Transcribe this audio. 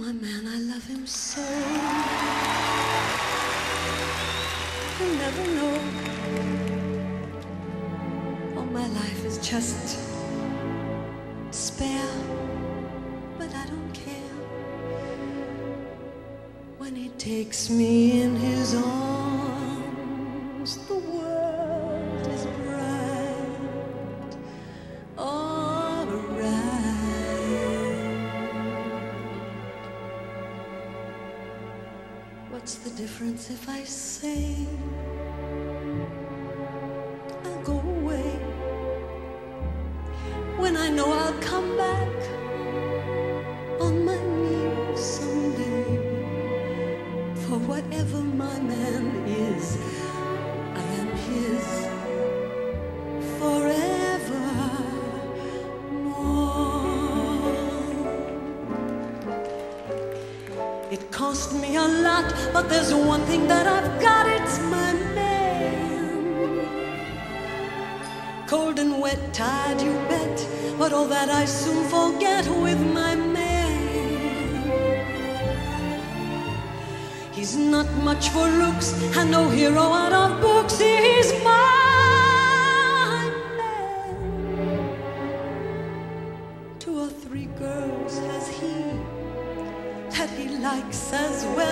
my man, I love him so. You'll never know. Oh, my life is just spare, but I don't care. When he takes me in his arms, the world is bright. All right. What's the difference if I say I'll go away when I know I'll come back on my knees someday? For whatever my man is, I am his forevermore. It cost me a lot, but there's one thing that I've got, it's my man. Cold and wet, tired, you bet, but all that I soon forget with my man. He's not much for looks, and no hero out of books. He's my man. 2 or 3 girls has he that he likes as well